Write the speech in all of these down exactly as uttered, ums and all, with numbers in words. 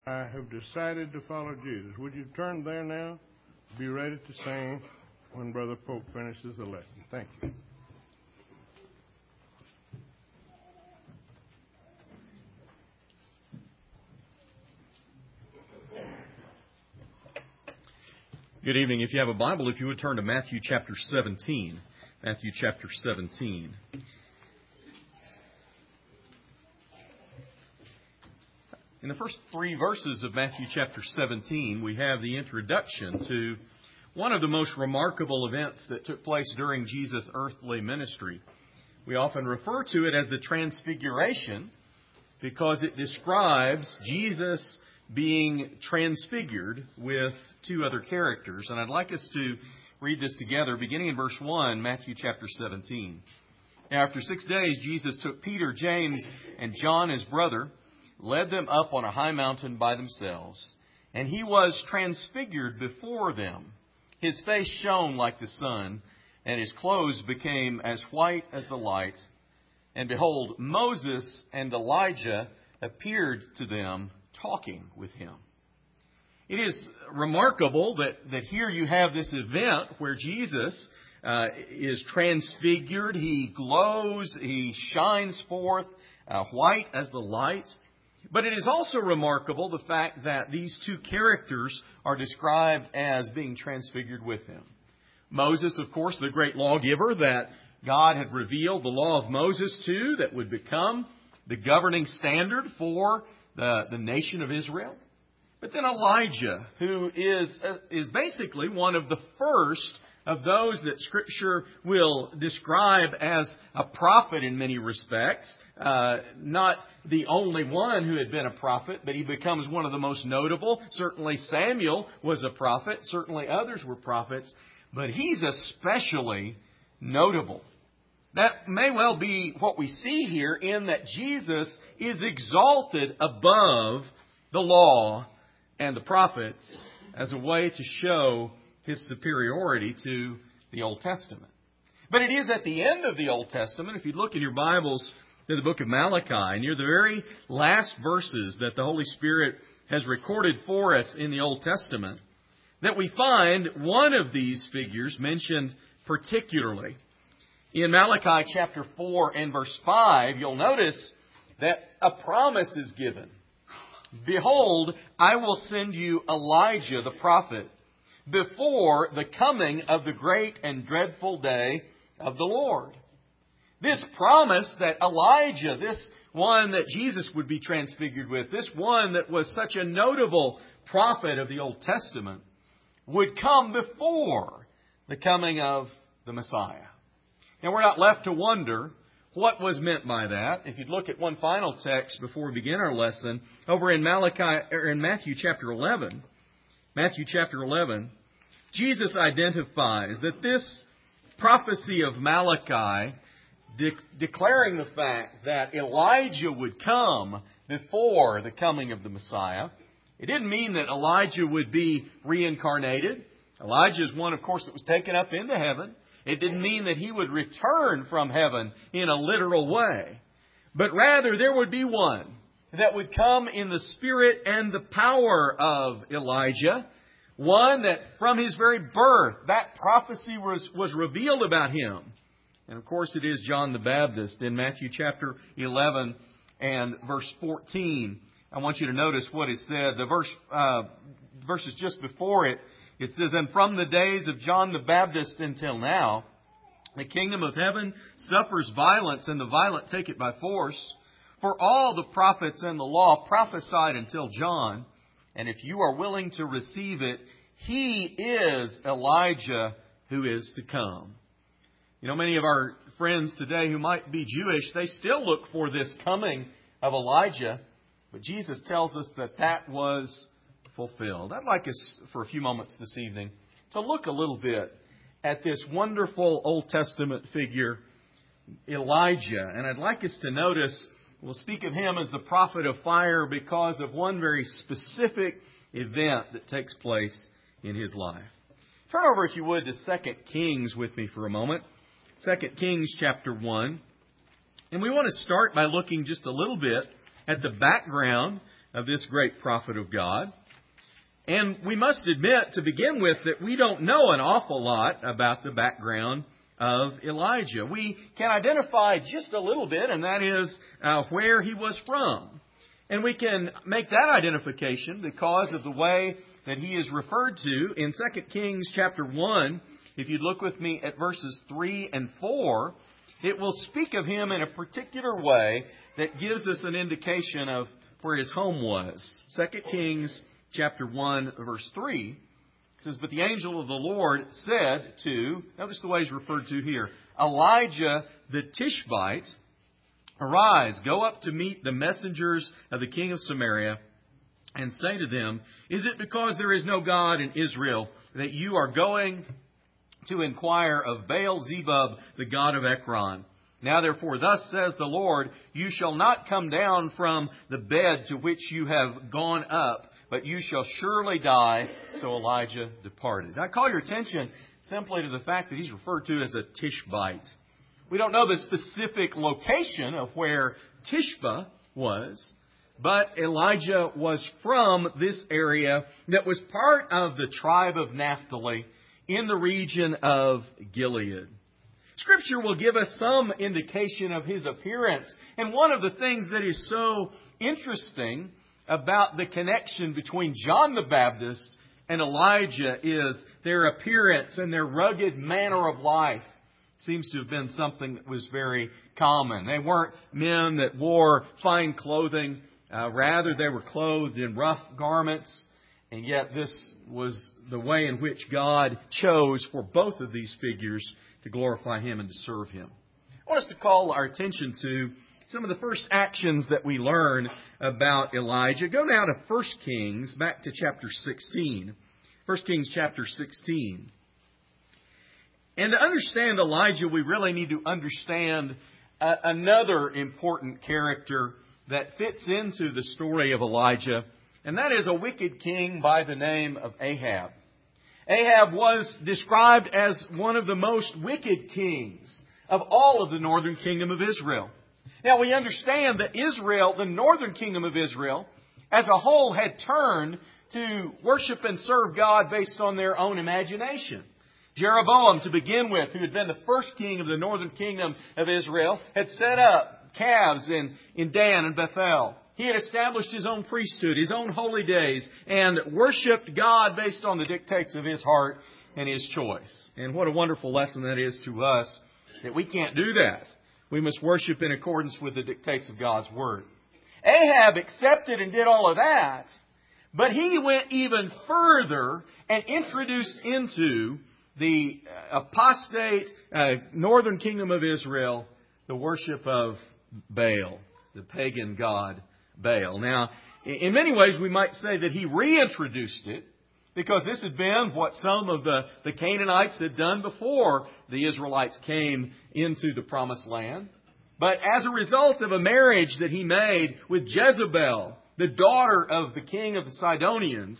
I have decided to follow Jesus. Would you turn there now? Be ready to sing when Brother Pope finishes the lesson. Thank you. Good evening. If you have a Bible, if you would turn to Matthew chapter seventeen. Matthew chapter seventeen. In the first three verses of Matthew chapter seventeen, we have the introduction to one of the most remarkable events that took place during Jesus' earthly ministry. We often refer to it as the Transfiguration because it describes Jesus being transfigured with two other characters. And I'd like us to read this together, beginning in verse one, Matthew chapter seventeen. Now, after six days, Jesus took Peter, James, and John, his brother, led them up on a high mountain by themselves, and he was transfigured before them. His face shone like the sun, and his clothes became as white as the light. And behold, Moses and Elijah appeared to them, talking with him. It is remarkable that, that here you have this event where Jesus uh, is transfigured. He glows, he shines forth uh, white as the light. But it is also remarkable the fact that these two characters are described as being transfigured with him. Moses, of course, the great lawgiver that God had revealed the law of Moses to, that would become the governing standard for the, the nation of Israel. But then Elijah, who is, uh, is basically one of the first of those that Scripture will describe as a prophet in many respects. Uh, not the only one who had been a prophet, but he becomes one of the most notable. Certainly Samuel was a prophet. Certainly others were prophets. But he's especially notable. That may well be what we see here in that Jesus is exalted above the law and the prophets as a way to show his superiority to the Old Testament. But it is at the end of the Old Testament, if you look in your Bibles to the book of Malachi, near the very last verses that the Holy Spirit has recorded for us in the Old Testament, that we find one of these figures mentioned particularly. In Malachi chapter four and verse five, you'll notice that a promise is given. Behold, I will send you Elijah the prophet before the coming of the great and dreadful day of the Lord. This promise that Elijah, this one that Jesus would be transfigured with, this one that was such a notable prophet of the Old Testament, would come before the coming of the Messiah. Now, we're not left to wonder what was meant by that. If you'd look at one final text before we begin our lesson, over in Malachi, or in Matthew chapter eleven, Matthew chapter eleven, Jesus identifies that this prophecy of Malachi, de- declaring the fact that Elijah would come before the coming of the Messiah, it didn't mean that Elijah would be reincarnated. Elijah is one, of course, that was taken up into heaven. It didn't mean that he would return from heaven in a literal way. But rather, there would be one that would come in the spirit and the power of Elijah. One that from his very birth, that prophecy was, was revealed about him. And of course, it is John the Baptist in Matthew chapter eleven and verse fourteen. I want you to notice what is said. The verse, uh, verses just before it, it says, "And from the days of John the Baptist until now, the kingdom of heaven suffers violence, and the violent take it by force. For all the prophets and the law prophesied until John. And if you are willing to receive it, he is Elijah who is to come." You know, many of our friends today who might be Jewish, they still look for this coming of Elijah. But Jesus tells us that that was fulfilled. I'd like us for a few moments this evening to look a little bit at this wonderful Old Testament figure, Elijah. And I'd like us to notice, we'll speak of him as the prophet of fire because of one very specific event that takes place in his life. Turn over, if you would, to Second Kings with me for a moment. Second Kings chapter one. And we want to start by looking just a little bit at the background of this great prophet of God. And we must admit, to begin with, that we don't know an awful lot about the background of Elijah. We can identify just a little bit, and that is uh, where he was from. And we can make that identification because of the way that he is referred to in Second Kings chapter one. If you look with me at verses three and four, it will speak of him in a particular way that gives us an indication of where his home was. Second Kings chapter one, verse three. It says, "But the angel of the Lord said to," notice the way he's referred to here, "Elijah the Tishbite, arise, go up to meet the messengers of the king of Samaria, and say to them, is it because there is no God in Israel that you are going to inquire of Baal-zebub, the god of Ekron? Now therefore, thus says the Lord, you shall not come down from the bed to which you have gone up, but you shall surely die." So Elijah departed. I call your attention simply to the fact that he's referred to as a Tishbite. We don't know the specific location of where Tishba was, but Elijah was from this area that was part of the tribe of Naphtali in the region of Gilead. Scripture will give us some indication of his appearance. And one of the things that is so interesting about the connection between John the Baptist and Elijah is their appearance and their rugged manner of life. Seems to have been something that was very common. They weren't men that wore fine clothing. Uh, rather, they were clothed in rough garments. And yet this was the way in which God chose for both of these figures to glorify Him and to serve Him. I want us to call our attention to some of the first actions that we learn about Elijah. Go now to First Kings, back to chapter sixteen. First Kings chapter sixteen. And to understand Elijah, we really need to understand uh, another important character that fits into the story of Elijah, and that is a wicked king by the name of Ahab. Ahab was described as one of the most wicked kings of all of the northern kingdom of Israel. Now, we understand that Israel, the northern kingdom of Israel, as a whole had turned to worship and serve God based on their own imagination. Jeroboam, to begin with, who had been the first king of the northern kingdom of Israel, had set up calves in, in Dan and Bethel. He had established his own priesthood, his own holy days, and worshipped God based on the dictates of his heart and his choice. And what a wonderful lesson that is to us, that we can't do that. We must worship in accordance with the dictates of God's Word. Ahab accepted and did all of that, but he went even further and introduced into the apostate uh, northern kingdom of Israel the worship of Baal, the pagan god Baal. Now, in many ways we might say that he reintroduced it, because this had been what some of the, the Canaanites had done before the Israelites came into the Promised Land. But as a result of a marriage that he made with Jezebel, the daughter of the king of the Sidonians,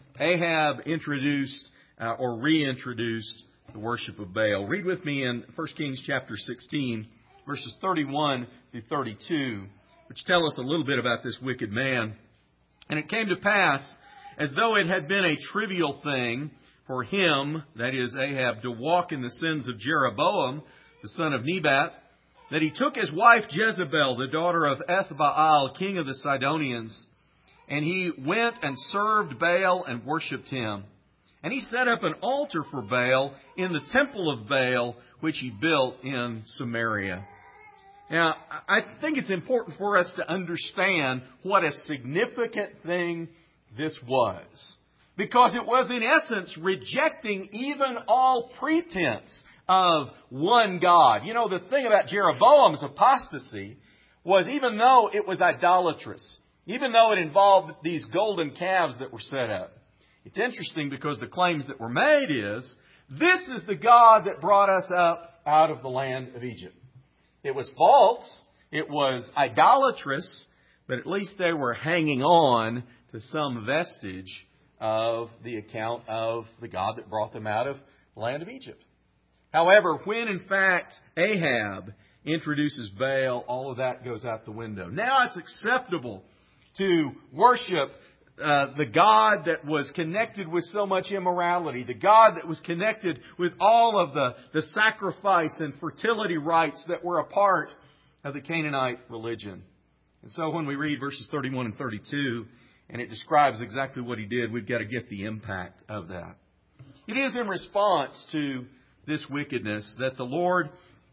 Ahab introduced uh, or reintroduced the worship of Baal. Read with me in First Kings chapter sixteen, verses thirty-one through thirty-two, which tell us a little bit about this wicked man. "And it came to pass, as though it had been a trivial thing for him," that is Ahab, "to walk in the sins of Jeroboam, the son of Nebat, that he took his wife Jezebel, the daughter of Ethbaal, king of the Sidonians, and he went and served Baal and worshipped him. And he set up an altar for Baal in the temple of Baal, which he built in Samaria." Now, I think it's important for us to understand what a significant thing this was. Because it was, in essence, rejecting even all pretense of one God. You know, the thing about Jeroboam's apostasy was, even though it was idolatrous, even though it involved these golden calves that were set up, it's interesting because the claims that were made is, this is the God that brought us up out of the land of Egypt. It was false, it was idolatrous, but at least they were hanging on to some vestige of the account of the God that brought them out of the land of Egypt. However, when in fact Ahab introduces Baal, all of that goes out the window. Now it's acceptable to worship uh, the God that was connected with so much immorality, the God that was connected with all of the, the sacrifice and fertility rites that were a part of the Canaanite religion. And so when we read verses thirty-one and thirty-two, and it describes exactly what he did, we've got to get the impact of that. It is in response to this wickedness that the Lord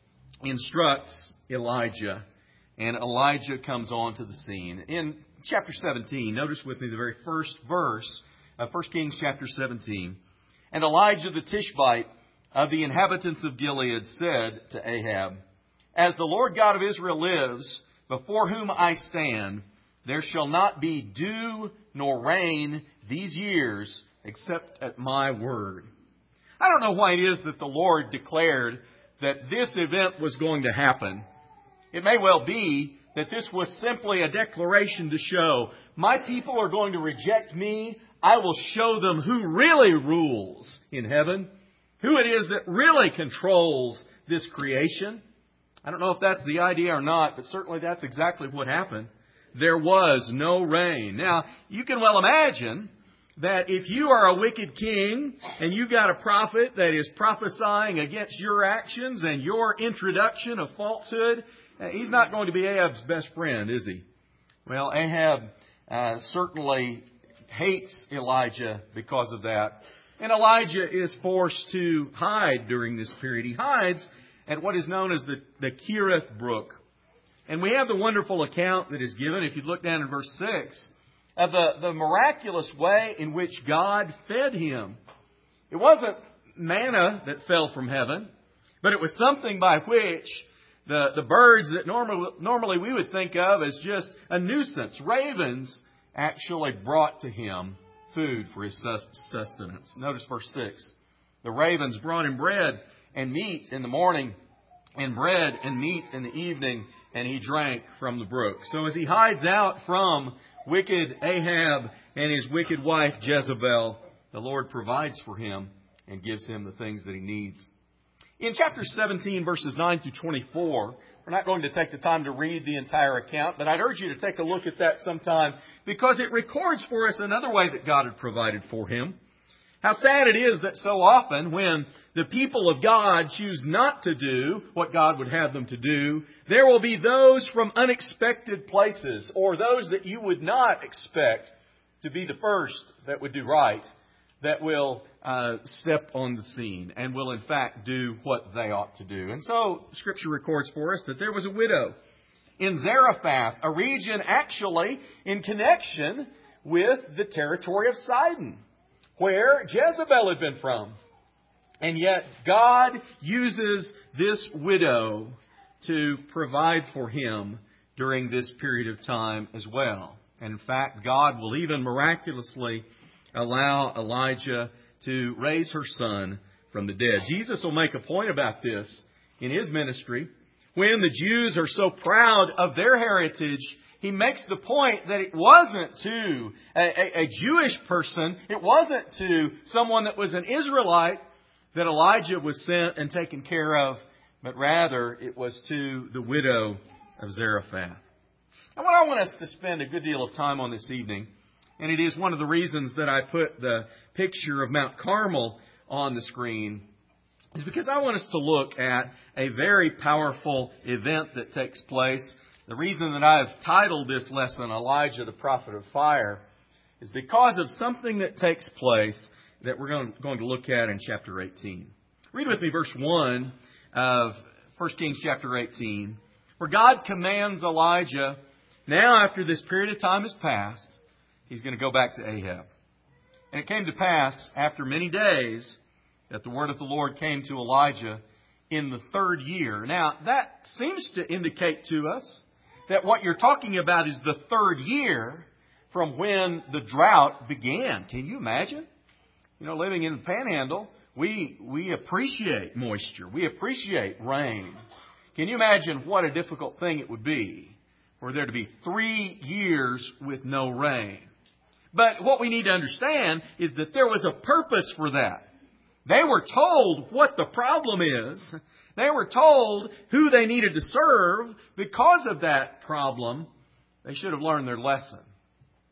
instructs Elijah, and Elijah comes onto the scene. In chapter seventeen, notice with me the very first verse of First Kings chapter seventeen. And Elijah the Tishbite of the inhabitants of Gilead said to Ahab, As the Lord God of Israel lives, before whom I stand, there shall not be dew nor rain these years except at my word. I don't know why it is that the Lord declared that this event was going to happen. It may well be that this was simply a declaration to show, my people are going to reject me. I will show them who really rules in heaven, who it is that really controls this creation. I don't know if that's the idea or not, but certainly that's exactly what happened. There was no rain. Now, you can well imagine that if you are a wicked king and you've got a prophet that is prophesying against your actions and your introduction of falsehood, he's not going to be Ahab's best friend, is he? Well, Ahab uh, certainly hates Elijah because of that. And Elijah is forced to hide during this period. He hides at what is known as the, the Kerith Brook. And we have the wonderful account that is given, if you look down in verse six, of the, the miraculous way in which God fed him. It wasn't manna that fell from heaven, but it was something by which the, the birds that normally, normally we would think of as just a nuisance, ravens, actually brought to him food for his sustenance. Notice verse six. The ravens brought him bread and meat in the morning, and bread and meat in the evening, and he drank from the brook. So as he hides out from wicked Ahab and his wicked wife Jezebel, the Lord provides for him and gives him the things that he needs. In chapter seventeen, verses nine through twenty-four, we're not going to take the time to read the entire account, but I'd urge you to take a look at that sometime because it records for us another way that God had provided for him. How sad it is that so often when the people of God choose not to do what God would have them to do, there will be those from unexpected places or those that you would not expect to be the first that would do right, that will uh, step on the scene and will in fact do what they ought to do. And so Scripture records for us that there was a widow in Zarephath, a region actually in connection with the territory of Sidon, where Jezebel had been from. And yet God uses this widow to provide for him during this period of time as well. And in fact, God will even miraculously allow Elijah to raise her son from the dead. Jesus will make a point about this in his ministry. When the Jews are so proud of their heritage, he makes the point that it wasn't to a, a, a Jewish person, it wasn't to someone that was an Israelite that Elijah was sent and taken care of, but rather it was to the widow of Zarephath. And what I want us to spend a good deal of time on this evening, and it is one of the reasons that I put the picture of Mount Carmel on the screen, is because I want us to look at a very powerful event that takes place. The reason that I've titled this lesson, Elijah the Prophet of Fire, is because of something that takes place that we're going to look at in chapter eighteen. Read with me verse one of First Kings chapter eighteen, where God commands Elijah, now after this period of time has passed, he's going to go back to Ahab. And it came to pass, after many days, that the word of the Lord came to Elijah in the third year. Now, that seems to indicate to us that what you're talking about is the third year from when the drought began. Can you imagine? You know, living in the Panhandle, we we appreciate moisture. We appreciate rain. Can you imagine what a difficult thing it would be for there to be three years with no rain? But what we need to understand is that there was a purpose for that. They were told what the problem is. They were told who they needed to serve. Because of that problem, they should have learned their lesson.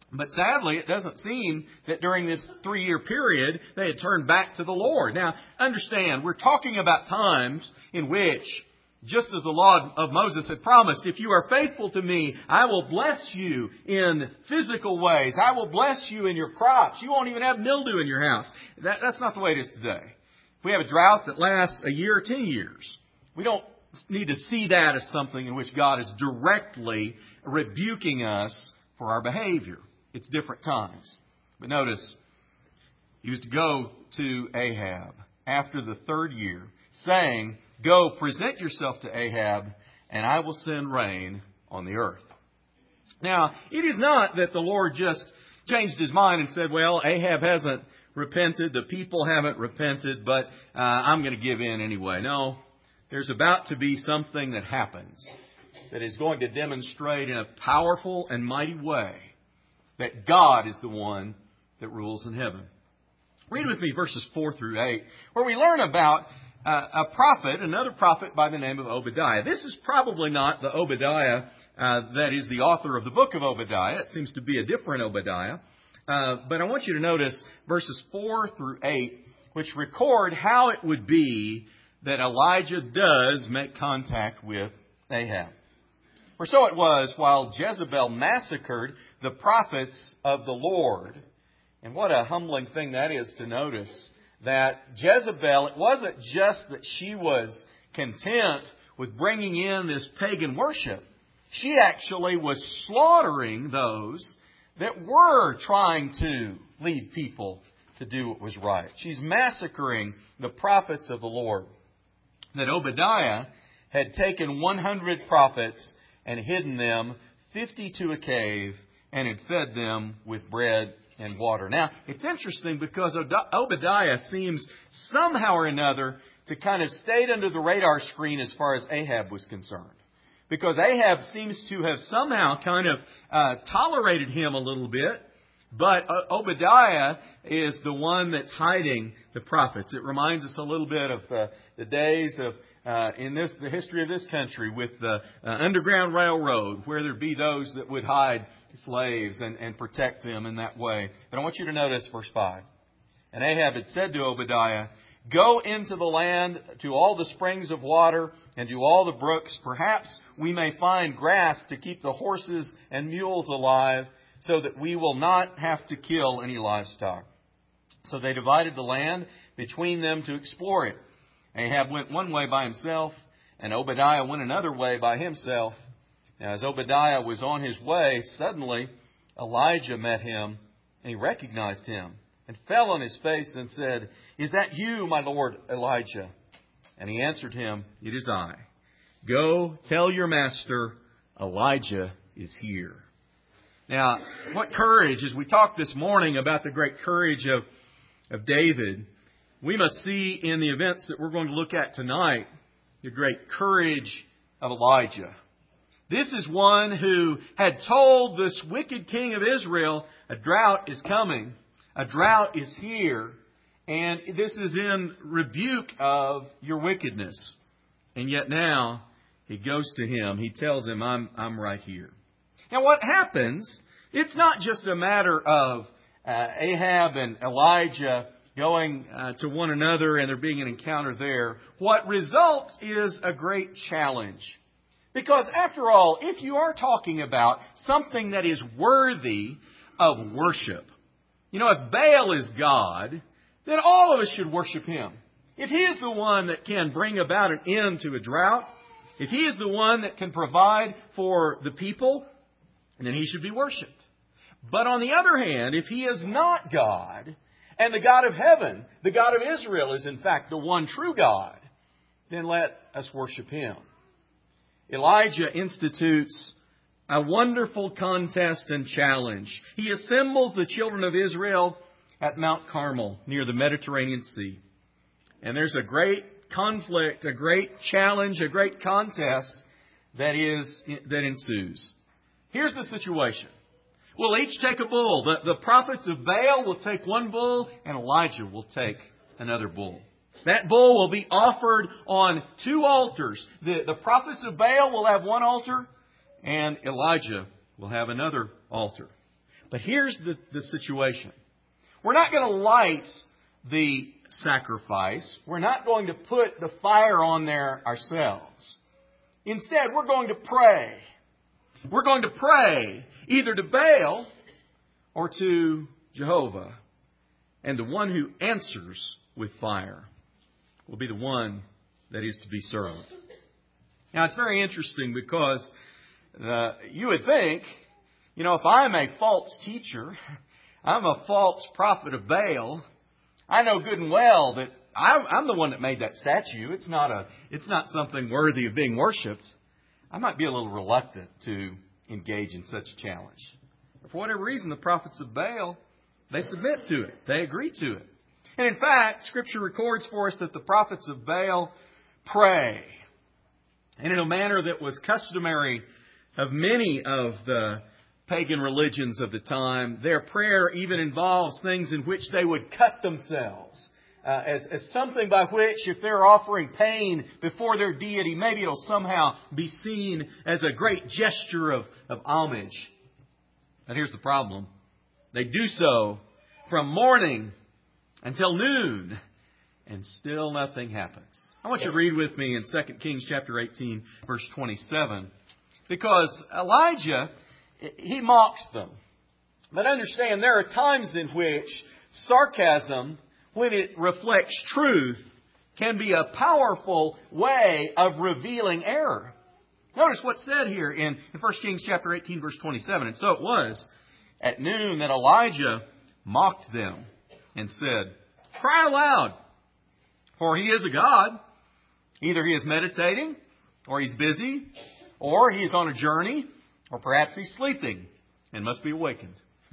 But sadly, it doesn't seem that during this three-year period they had turned back to the Lord. Now, understand, we're talking about times in which, just as the law of Moses had promised, if you are faithful to me, I will bless you in physical ways. I will bless you in your crops. You won't even have mildew in your house. That, that's not the way it is today. If we have a drought that lasts a year or ten years, we don't need to see that as something in which God is directly rebuking us for our behavior. It's different times. But notice, he was to go to Ahab after the third year, saying, go present yourself to Ahab, and I will send rain on the earth. Now, it is not that the Lord just changed His mind and said, well, Ahab hasn't repented, the people haven't repented, but uh, I'm going to give in anyway. No, there's about to be something that happens that is going to demonstrate in a powerful and mighty way that God is the one that rules in heaven. Read with me verses four through eight, where we learn about uh, a prophet, another prophet by the name of Obadiah. This is probably not the Obadiah uh, that is the author of the book of Obadiah. It seems to be a different Obadiah. Uh, but I want you to notice verses four through eight, which record how it would be that Elijah does make contact with Ahab. For so it was while Jezebel massacred the prophets of the Lord. And what a humbling thing that is to notice that Jezebel, it wasn't just that she was content with bringing in this pagan worship. She actually was slaughtering those that were trying to lead people to do what was right. She's massacring the prophets of the Lord. That Obadiah had taken one hundred prophets and hidden them fifty to a cave and had fed them with bread and water. Now, it's interesting because Obadiah seems somehow or another to kind of stayed under the radar screen as far as Ahab was concerned. Because Ahab seems to have somehow kind of uh, tolerated him a little bit. But Obadiah is the one that's hiding the prophets. It reminds us a little bit of uh, the days of uh, in this the history of this country with the uh, Underground Railroad, where there'd be those that would hide slaves and, and protect them in that way. But I want you to notice verse five. And Ahab had said to Obadiah, go into the land to all the springs of water and to all the brooks. Perhaps we may find grass to keep the horses and mules alive, so that we will not have to kill any livestock. So they divided the land between them to explore it. Ahab went one way by himself, and Obadiah went another way by himself. Now, as Obadiah was on his way, suddenly Elijah met him, and he recognized him, and fell on his face and said, is that you, my lord Elijah? And he answered him, it is I. Go tell your master, Elijah is here. Now, what courage, as we talked this morning about the great courage of, of David, we must see in the events that we're going to look at tonight, the great courage of Elijah. This is one who had told this wicked king of Israel, a drought is coming, a drought is here, and this is in rebuke of your wickedness. And yet now, he goes to him, he tells him, I'm, I'm right here. Now what happens, it's not just a matter of uh, Ahab and Elijah going uh, to one another and there being an encounter there. What results is a great challenge. Because after all, if you are talking about something that is worthy of worship, you know, if Baal is God, then all of us should worship Him. If He is the one that can bring about an end to a drought, if He is the one that can provide for the people, then He should be worshipped. But on the other hand, if He is not God, and the God of heaven, the God of Israel, is in fact the one true God, then let us worship Him. Elijah institutes a wonderful contest and challenge. He assembles the children of Israel at Mount Carmel near the Mediterranean Sea. And there's a great conflict, a great challenge, a great contest that is that ensues. Here's the situation. We'll each take a bull. The, the prophets of Baal will take one bull, and Elijah will take another bull. That bull will be offered on two altars. The, the prophets of Baal will have one altar, and Elijah will have another altar. But here's the, the situation. We're not going to light the sacrifice. We're not going to put the fire on there ourselves. Instead, we're going to pray. We're going to pray either to Baal or to Jehovah. And the one who answers with fire will be the one that is to be served. Now, it's very interesting because uh, you would think, you know, if I'm a false teacher, I'm a false prophet of Baal, I know good and well that I'm, I'm the one that made that statue. It's not a, it's not something worthy of being worshipped. I might be a little reluctant to engage in such a challenge. But for whatever reason, the prophets of Baal, they submit to it. They agree to it. And in fact, Scripture records for us that the prophets of Baal pray. And in a manner that was customary of many of the pagan religions of the time, their prayer even involves things in which they would cut themselves. Uh, as, as something by which, if they're offering pain before their deity, maybe it'll somehow be seen as a great gesture of, of homage. But here's the problem. They do so from morning until noon, and still nothing happens. I want you to read with me in Second Kings chapter eighteen, verse twenty-seven, because Elijah, he mocks them. But understand, there are times in which sarcasm, when it reflects truth, can be a powerful way of revealing error. Notice what's said here in First Kings chapter eighteen, verse twenty-seven. And so it was at noon that Elijah mocked them and said, "Cry aloud, for he is a god. Either he is meditating, or he's busy, or he is on a journey, or perhaps he's sleeping and must be awakened."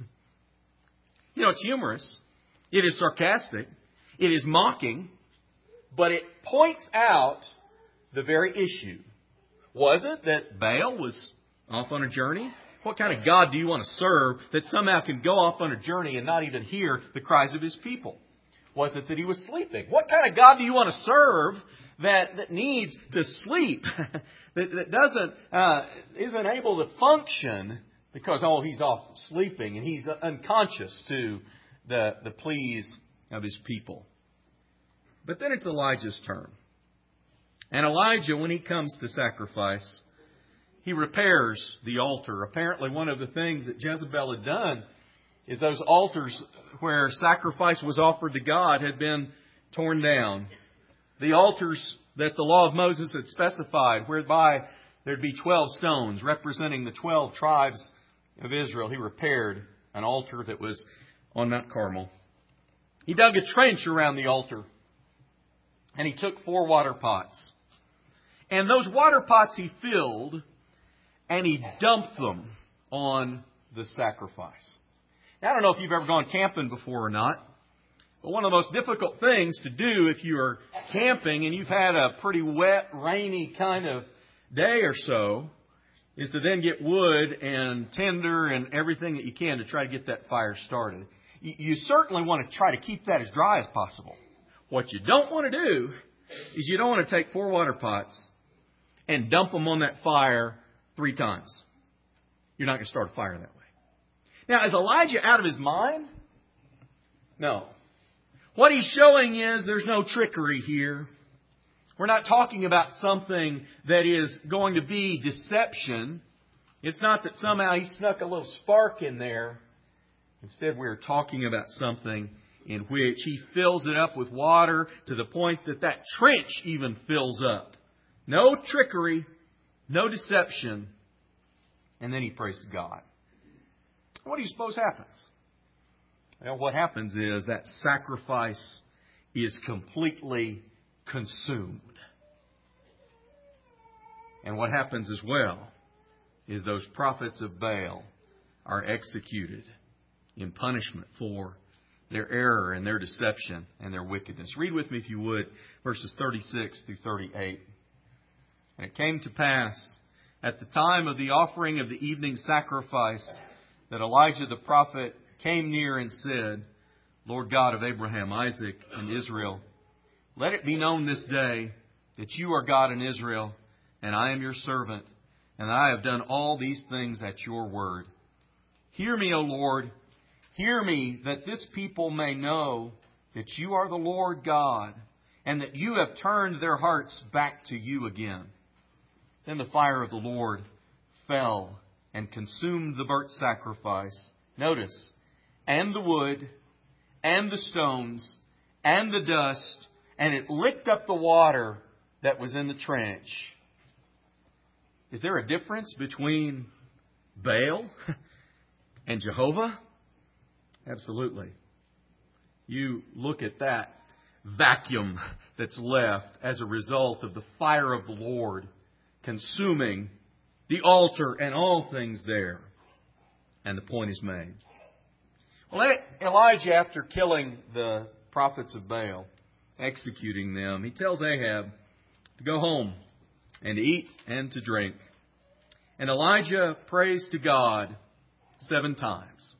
You know, it's humorous. It is sarcastic. It is mocking. But it points out the very issue. Was it that Baal was off on a journey? What kind of God do you want to serve that somehow can go off on a journey and not even hear the cries of his people? Was it that he was sleeping? What kind of God do you want to serve that, that needs to sleep, that, that doesn't uh, isn't able to function because, oh, he's off sleeping and he's unconscious to the, the pleas of his people? But then it's Elijah's turn. And Elijah, when he comes to sacrifice, he repairs the altar. Apparently one of the things that Jezebel had done is those altars where sacrifice was offered to God had been torn down. The altars that the law of Moses had specified, whereby there'd be twelve stones representing the twelve tribes of Israel, he repaired an altar that was on Mount Carmel. He dug a trench around the altar, and he took four water pots. And those water pots he filled, and he dumped them on the sacrifice. Now, I don't know if you've ever gone camping before or not, but one of the most difficult things to do if you are camping and you've had a pretty wet, rainy kind of day or so is to then get wood and tinder and everything that you can to try to get that fire started. You certainly want to try to keep that as dry as possible. What you don't want to do is you don't want to take four water pots and dump them on that fire three times. You're not going to start a fire that way. Now, is Elijah out of his mind? No. What he's showing is there's no trickery here. We're not talking about something that is going to be deception. It's not that somehow he snuck a little spark in there. Instead, we're talking about something in which he fills it up with water to the point that that trench even fills up. No trickery, no deception. And then he prays to God. What do you suppose happens? Well, what happens is that sacrifice is completely consumed. And what happens as well is those prophets of Baal are executed in punishment for their error and their deception and their wickedness. Read with me, if you would, verses thirty-six through thirty-eight. And it came to pass at the time of the offering of the evening sacrifice that Elijah the prophet came near and said, "Lord God of Abraham, Isaac, and Israel, let it be known this day that you are God in Israel, and I am your servant, and I have done all these things at your word. Hear me, O Lord. Hear me, that this people may know that you are the Lord God, and that you have turned their hearts back to you again. Then the fire of the Lord fell and consumed the burnt sacrifice. Notice, and the wood, and the stones, and the dust, and it licked up the water that was in the trench. Is there a difference between Baal and Jehovah? Absolutely. You look at that vacuum that's left as a result of the fire of the Lord consuming the altar and all things there. And the point is made. Well, Elijah, after killing the prophets of Baal, executing them, he tells Ahab to go home and to eat and to drink. And Elijah prays to God seven times.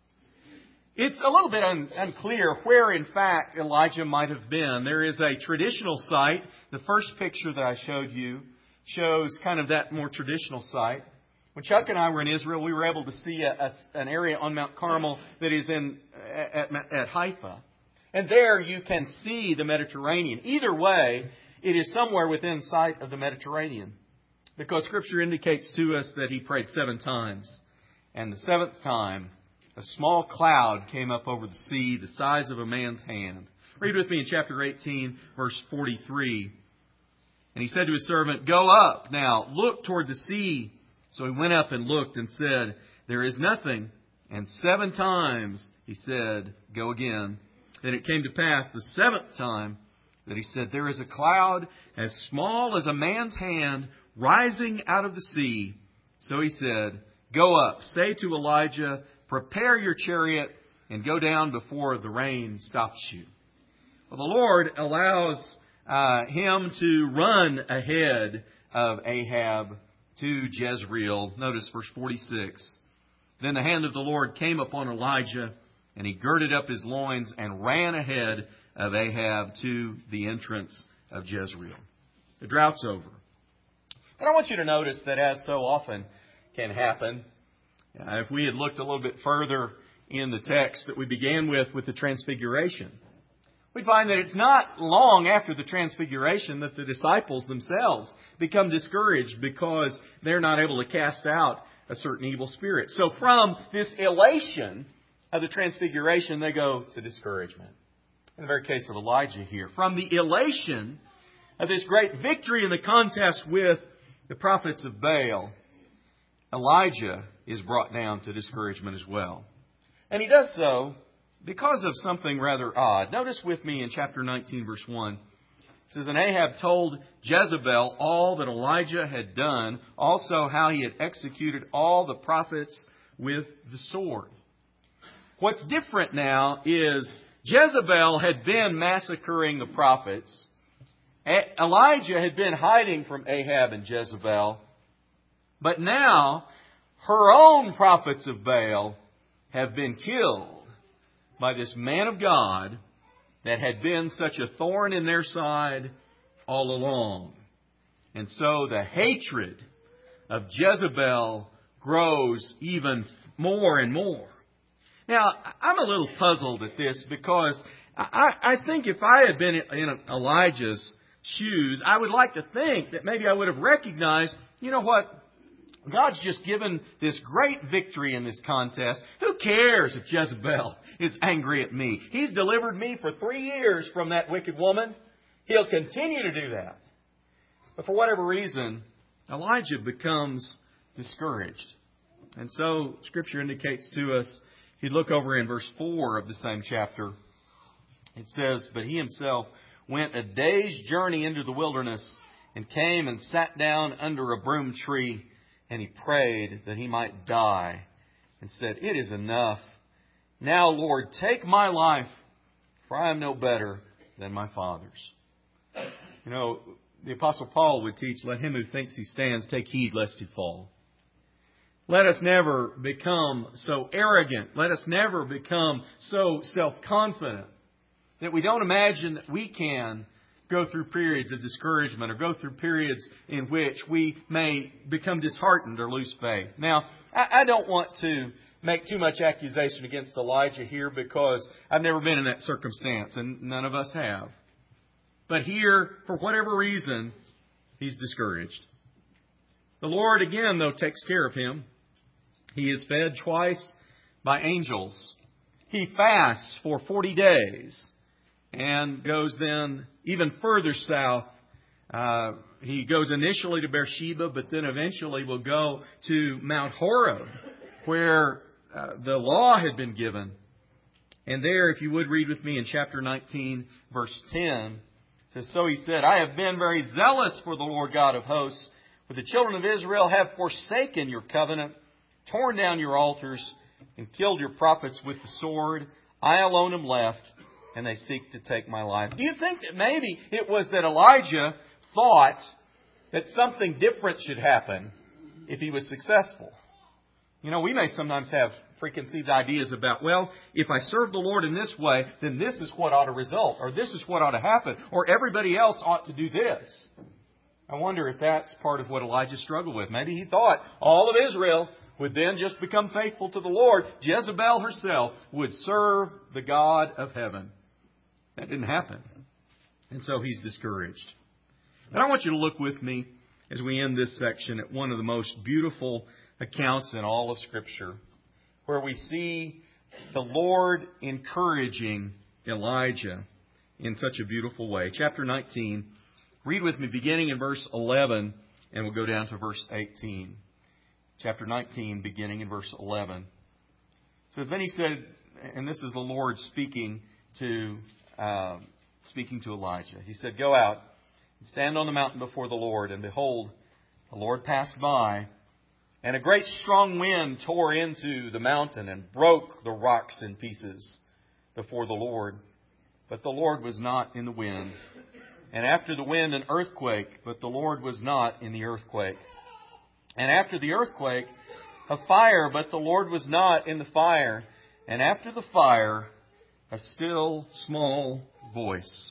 It's a little bit un- unclear where, in fact, Elijah might have been. There is a traditional site. The first picture that I showed you shows kind of that more traditional site. When Chuck and I were in Israel, we were able to see a, a, an area on Mount Carmel that is in at, at Haifa. And there you can see the Mediterranean. Either way, it is somewhere within sight of the Mediterranean. Because Scripture indicates to us that he prayed seven times. And the seventh time, a small cloud came up over the sea, the size of a man's hand. Read with me in chapter eighteen, verse forty-three. And he said to his servant, "Go up now, look toward the sea." So he went up and looked and said, "There is nothing." And seven times he said, "Go again." Then it came to pass the seventh time that he said, "There is a cloud as small as a man's hand rising out of the sea." So he said, "Go up, say to Elijah, prepare your chariot and go down before the rain stops you." Well, the Lord allows uh, him to run ahead of Ahab to Jezreel. Notice verse forty-six. Then the hand of the Lord came upon Elijah, and he girded up his loins and ran ahead of Ahab to the entrance of Jezreel. The drought's over. And I want you to notice that, as so often can happen, uh, if we had looked a little bit further in the text that we began with, with the Transfiguration, we'd find that it's not long after the Transfiguration that the disciples themselves become discouraged because they're not able to cast out a certain evil spirit. So from this elation of the Transfiguration, they go to discouragement. In the very case of Elijah here, from the elation of this great victory in the contest with the prophets of Baal, Elijah is brought down to discouragement as well. And he does so because of something rather odd. Notice with me in chapter nineteen, verse one. It says, "And Ahab told Jezebel all that Elijah had done, also how he had executed all the prophets with the sword." What's different now is Jezebel had been massacring the prophets. Elijah had been hiding from Ahab and Jezebel. But now, her own prophets of Baal have been killed by this man of God that had been such a thorn in their side all along. And so the hatred of Jezebel grows even more and more. Now, I'm a little puzzled at this because I, I think if I had been in Elijah's shoes, I would like to think that maybe I would have recognized, you know what, God's just given this great victory in this contest. Who cares if Jezebel is angry at me? He's delivered me for three years from that wicked woman. He'll continue to do that. But for whatever reason, Elijah becomes discouraged. And so Scripture indicates to us, if you look over in verse four of the same chapter, it says, "But he himself went a day's journey into the wilderness and came and sat down under a broom tree. And he prayed that he might die and said, 'It is enough. Now, Lord, take my life, for I am no better than my fathers.'" You know, the Apostle Paul would teach, "Let him who thinks he stands take heed lest he fall." Let us never become so arrogant. Let us never become so self-confident that we don't imagine that we can go through periods of discouragement or go through periods in which we may become disheartened or lose faith. Now, I, I don't want to make too much accusation against Elijah here because I've never been in that circumstance, and none of us have. But here, for whatever reason, he's discouraged. The Lord, again, though, takes care of him. He is fed twice by angels. He fasts for forty days and goes then even further south. Uh, he goes initially to Beersheba, but then eventually will go to Mount Horeb, where uh, the law had been given. And there, if you would read with me in chapter nineteen, verse ten, it says, "So he said, I have been very zealous for the Lord God of hosts, for the children of Israel have forsaken your covenant, torn down your altars, and killed your prophets with the sword. I alone am left, and they seek to take my life." Do you think that maybe it was that Elijah thought that something different should happen if he was successful? You know, we may sometimes have preconceived ideas about, well, if I serve the Lord in this way, then this is what ought to result, or this is what ought to happen, or everybody else ought to do this. I wonder if that's part of what Elijah struggled with. Maybe he thought all of Israel would then just become faithful to the Lord. Jezebel herself would serve the God of heaven. That didn't happen. And so he's discouraged. And I want you to look with me as we end this section at one of the most beautiful accounts in all of Scripture, where we see the Lord encouraging Elijah in such a beautiful way. Chapter nineteen, read with me beginning in verse eleven, and we'll go down to verse eighteen. Chapter nineteen, beginning in verse eleven. It says, "Then he said," and this is the Lord speaking to uh, speaking to Elijah. He said, "Go out and stand on the mountain before the Lord. And behold, the Lord passed by, and a great strong wind tore into the mountain and broke the rocks in pieces before the Lord. But the Lord was not in the wind. And after the wind, an earthquake, but the Lord was not in the earthquake. And after the earthquake, a fire, but the Lord was not in the fire. And after the fire, a still small voice."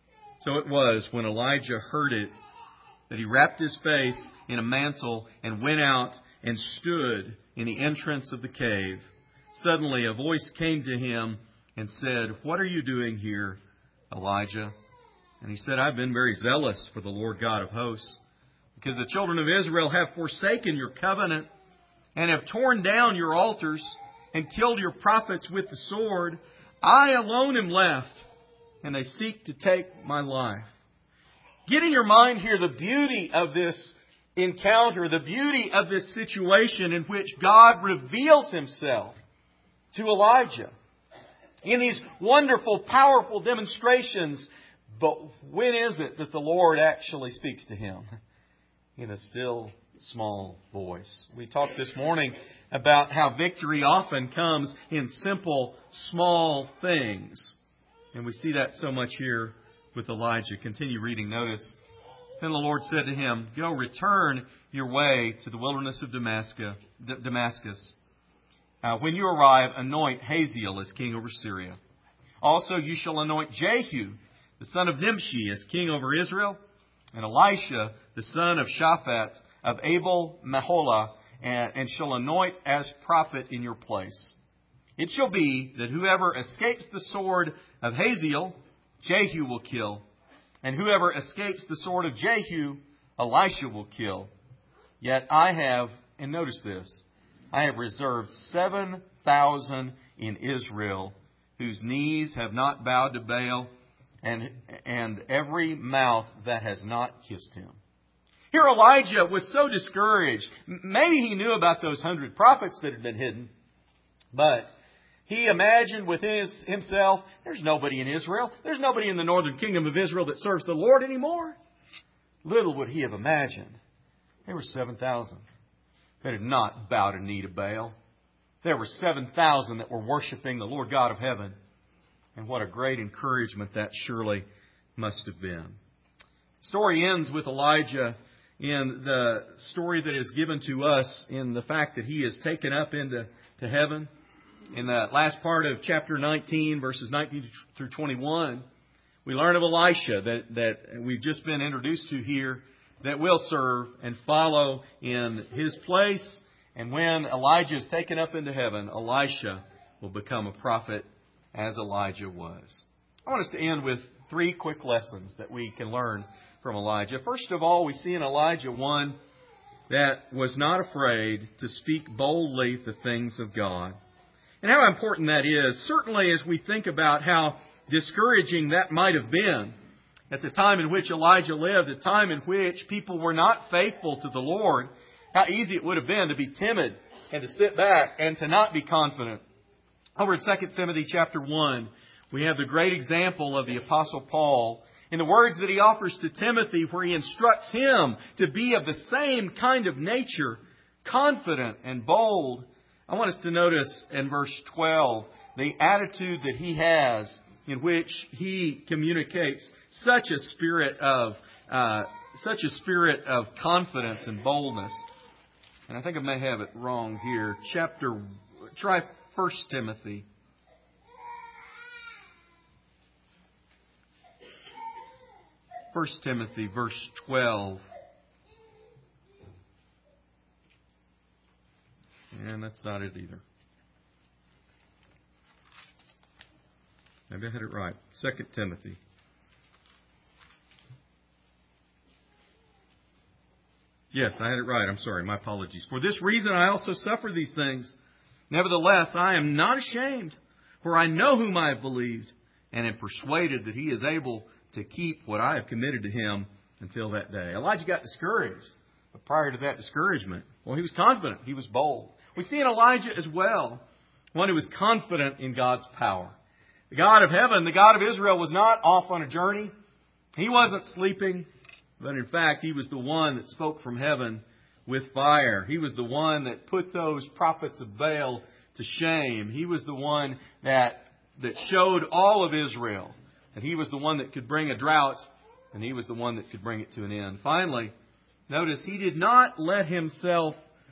So it was when Elijah heard it that he wrapped his face in a mantle and went out and stood in the entrance of the cave. Suddenly a voice came to him and said, "What are you doing here, Elijah?" And he said, "I've been very zealous for the Lord God of hosts, because the children of Israel have forsaken your covenant and have torn down your altars and killed your prophets with the sword. I alone am left, and they seek to take my life." Get in your mind here the beauty of this encounter, the beauty of this situation in which God reveals Himself to Elijah in these wonderful, powerful demonstrations. But when is it that the Lord actually speaks to him? In a still, small voice. We talked this morning about how victory often comes in simple, small things. And we see that so much here with Elijah. Continue reading. Notice, "Then the Lord said to him, Go, return your way to the wilderness of Damascus. Uh, when you arrive, anoint Hazael as king over Syria. Also you shall anoint Jehu, the son of Nimshi, as king over Israel, and Elisha, the son of Shaphat, of Abel Meholah, and, and shall anoint as prophet in your place. It shall be that whoever escapes the sword of Hazael, Jehu will kill, and whoever escapes the sword of Jehu, Elisha will kill. Yet I have," and notice this, "I have reserved seven thousand in Israel, whose knees have not bowed to Baal, and, and every mouth that has not kissed him." Here Elijah was so discouraged. Maybe he knew about those hundred prophets that had been hidden, but he imagined within his, himself, there's nobody in Israel. There's nobody in the northern kingdom of Israel that serves the Lord anymore. Little would he have imagined there were seven thousand that had not bowed a knee to Baal. There were seven thousand that were worshiping the Lord God of heaven. And what a great encouragement that surely must have been. The story ends with Elijah in the story that is given to us in the fact that he is taken up into to heaven. In the last part of chapter nineteen, verses nineteen through twenty-one, we learn of Elisha that, that we've just been introduced to here, that will serve and follow in his place And when Elijah is taken up into heaven, Elisha will become a prophet as Elijah was. I want us to end with three quick lessons that we can learn from Elijah. First of all, we see in Elijah one that was not afraid to speak boldly the things of God. And how important that is, certainly as we think about how discouraging that might have been at the time in which Elijah lived, a time in which people were not faithful to the Lord, how easy it would have been to be timid and to sit back and to not be confident. Over in Second Timothy chapter one, we have the great example of the Apostle Paul in the words that he offers to Timothy, where he instructs him to be of the same kind of nature, confident and bold. I want us to notice in verse twelve the attitude that he has, in which he communicates such a spirit of uh, such a spirit of confidence and boldness. And I think I may have it wrong here. Chapter, try First Timothy. First Timothy, verse twelve. And that's not it either. Maybe I had it right. Second Timothy. Yes, I had it right. I'm sorry. My apologies. For this reason I also suffer these things. Nevertheless, I am not ashamed, for I know whom I have believed, and am persuaded that he is able to keep what I have committed to him until that day. Elijah got discouraged. But prior to that discouragement, well, he was confident. He was bold. We see in Elijah as well one who was confident in God's power. The God of heaven, the God of Israel, was not off on a journey. He wasn't sleeping. But in fact, He was the one that spoke from heaven with fire. He was the one that put those prophets of Baal to shame. He was the one that, that showed all of Israel that He was the one that could bring a drought, and He was the one that could bring it to an end. Finally, notice He did not let Himself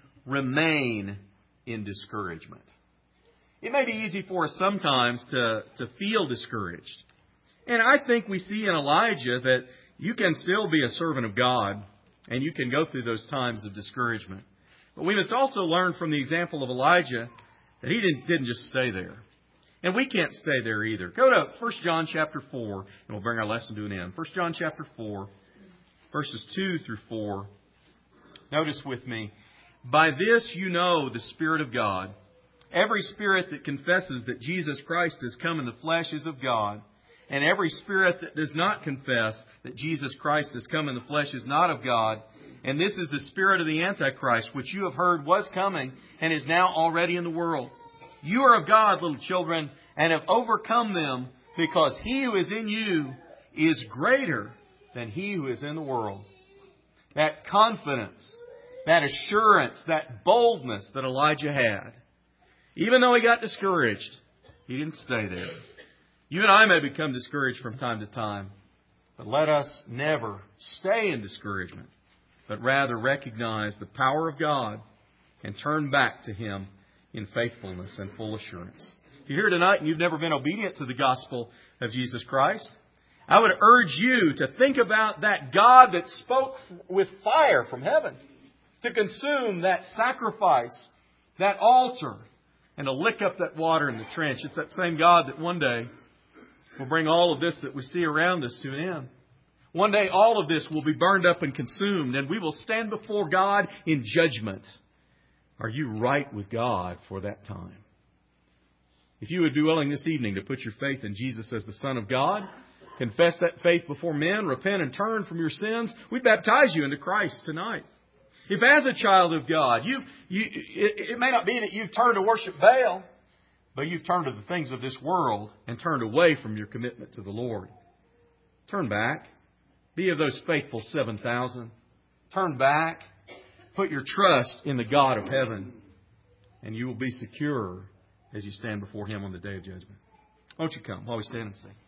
remain in discouragement. It may be easy for us sometimes to, to feel discouraged. And I think we see in Elijah that you can still be a servant of God and you can go through those times of discouragement. But we must also learn from the example of Elijah that he didn't, didn't just stay there. And we can't stay there either. Go to First John chapter four and we'll bring our lesson to an end. First John chapter four, verses two through four. Notice with me, by this you know the Spirit of God. Every spirit that confesses that Jesus Christ has come in the flesh is of God. And every spirit that does not confess that Jesus Christ has come in the flesh is not of God. And this is the spirit of the Antichrist, which you have heard was coming and is now already in the world. You are of God, little children, and have overcome them, because he who is in you is greater than he who is in the world. That confidence, that assurance, that boldness that Elijah had. Even though he got discouraged, he didn't stay there. You and I may become discouraged from time to time, but let us never stay in discouragement, but rather recognize the power of God and turn back to Him in faithfulness and full assurance. If you're here tonight and you've never been obedient to the gospel of Jesus Christ, I would urge you to think about that God that spoke with fire from heaven to consume that sacrifice, that altar, and to lick up that water in the trench. It's that same God that one day will bring all of this that we see around us to an end. One day all of this will be burned up and consumed, and we will stand before God in judgment. Are you right with God for that time? If you would be willing this evening to put your faith in Jesus as the Son of God, confess that faith before men, repent and turn from your sins, we baptize you into Christ tonight. If as a child of God, you, you it, it may not be that you've turned to worship Baal, but you've turned to the things of this world and turned away from your commitment to the Lord. Turn back. Be of those faithful seven thousand. Turn back. Put your trust in the God of heaven, and you will be secure as you stand before Him on the day of judgment. Won't you come while we stand and sing?